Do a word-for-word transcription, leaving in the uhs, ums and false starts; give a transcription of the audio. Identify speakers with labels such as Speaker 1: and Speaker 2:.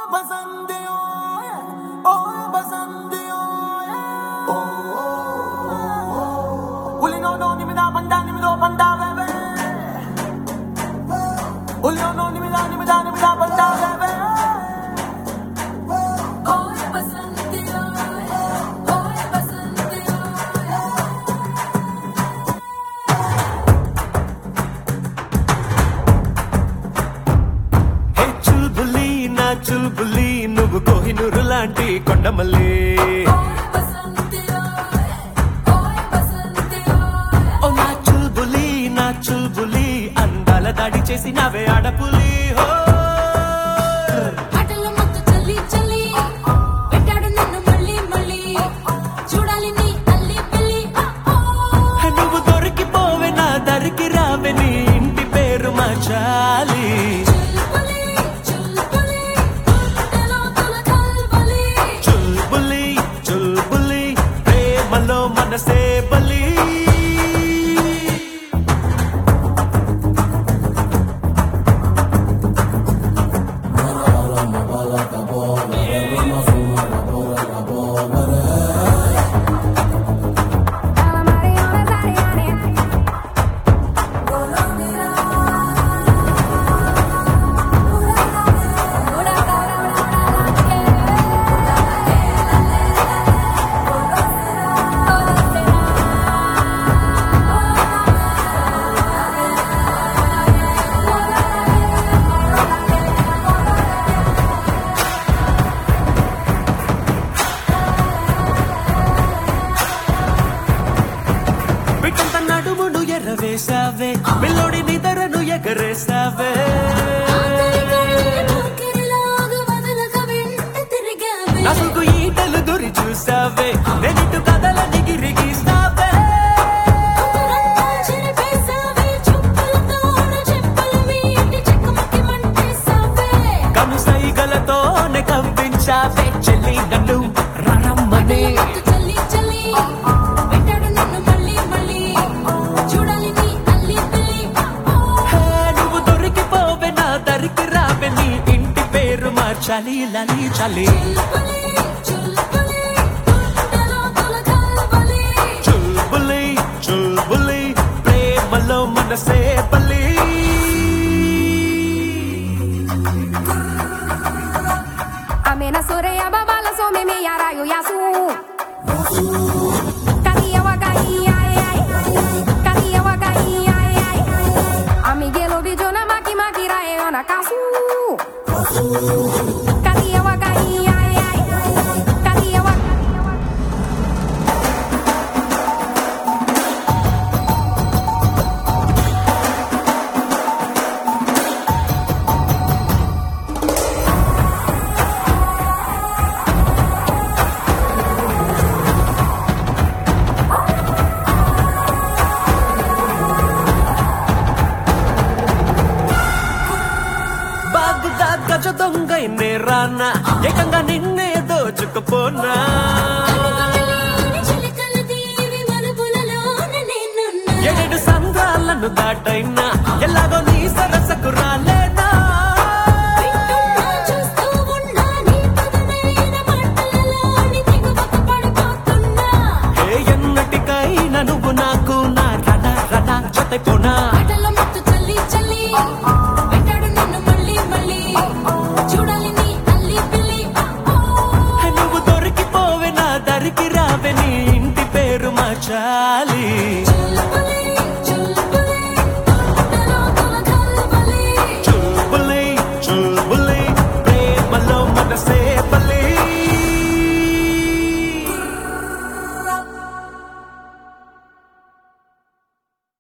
Speaker 1: చుల్బులి నువ్వు కోహినూరు లాంటి కొండమల్లి ఓ నా చుల్బులి నా చుల్బులి అందాల దాడి చేసి నావే ఆడపులి హో నువ్వు దొరికిపోవే నా దరికి రావే నీ ఇంటి పేరు మార్చాలి మనసే బలి నడుమును ఎర్రవేసావే పిల్లోడి నిదరను ఎగరేసావే నాకు ఈటలు గురి చూసావే నెగిటు కథల నిగిరి గీసావే కను సైగలతోనే కవ్వించావే చెల్లి నన్ను రమ్మనే చలి లలి చలి చుల్బులి చుల్బులి ప్రేమలో మనసే బలి
Speaker 2: Amena soreya babala so me me yarayo yasu Kariya wakai ay ay Kariya wakai ay ay Amigelo bijona maki maki rae ona kasu Kariya wakai ay ay Kariya wakai
Speaker 1: గజ దొంగైనే రానా ఏకంగా నిన్నే దోచుకుపోనా ఏడు సంద్రాలను దాటైనా ఎలాగో నీ సరసకు రాలేనా ఏ ఎన్నటికైనా నువ్వు నాకు నా రణ రణ జతైపోనా దరికి రావే నీ ఇంటి పేరు మార్చాలి.